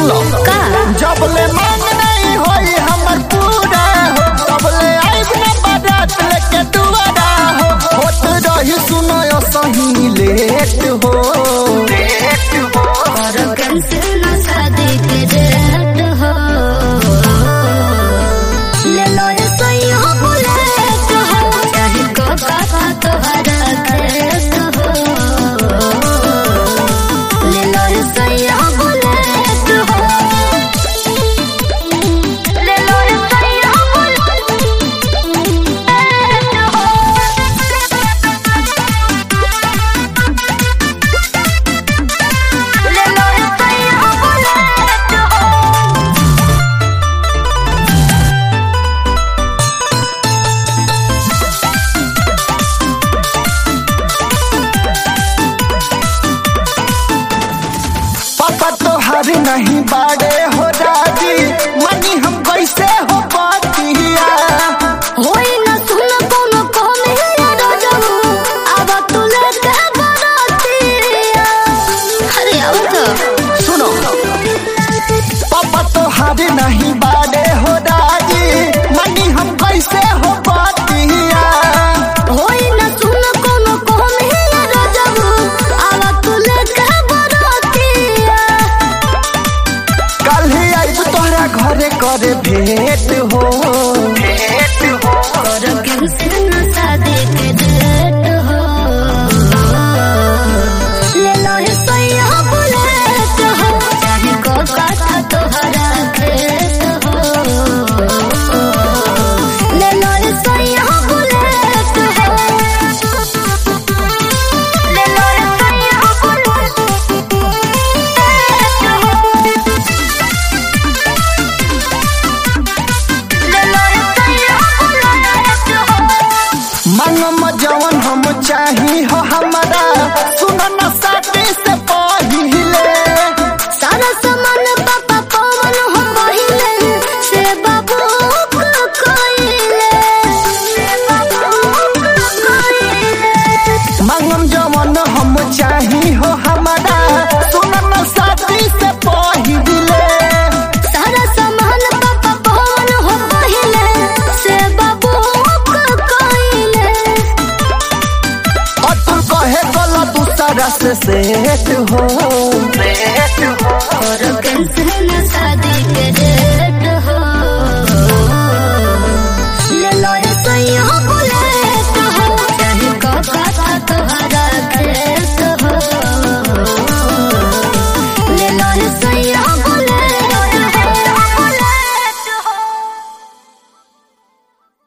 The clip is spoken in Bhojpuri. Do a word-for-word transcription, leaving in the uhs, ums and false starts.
सुन लो का जब ले मांग नहीं होई हमर पूरा हो तब ले आइब ना बारात लेके दुआरा हो होत रही सुनो यो सही लेट हो लेट हो और कैंसिल ना शादी के डेट हो ले लो ये सही हो बुलेट हो चाहे को का तोहरा खेत हो ले लो ये सही हो बुलेट हो ले लो ये सही हो बुलेट हो ले लो ये सही हो बुलेट हो पापा तोहार नहीं बाड़े हो राजी मनी हम कैसे हो पातिया होई न सुन कोनो कमे रजऊ आवा तू लेके बरातिया अरे आओ तो सुनो पापा तोहार नहीं बाड़े हो राजी मनी हम कैसे हो पातिया होई न सुन कोनो कमे रजऊ आवा तू लेके बरातिया कल ही आइब तोहरा घरे करे भेंट हो भेंट हो और कैंसिल न शादी के डेट हो ले लो ये सही हो बुलेट हो चाहे को का तोहरा खेत हो ले लो ये सही हो बुलेट हो ले लो ये सही हो बुलेट हो ले लो ये सही हो बुलेट हो मंगम जवन हम चाही हो हमारा सुनो न शादी से पहिले सारा सामान पापा पवन हो पहिले से बाबू को कोइले से बाबू को कोइले मंगम जवन हम चाही हो हमारा सुनो न शादी से पहिले सारा सामान पापा पवन हो पहिले से बाबू को कोइले और तू कहे गला दूसरा से सेट हो सेट हो और कैंसिल न शादी के डेट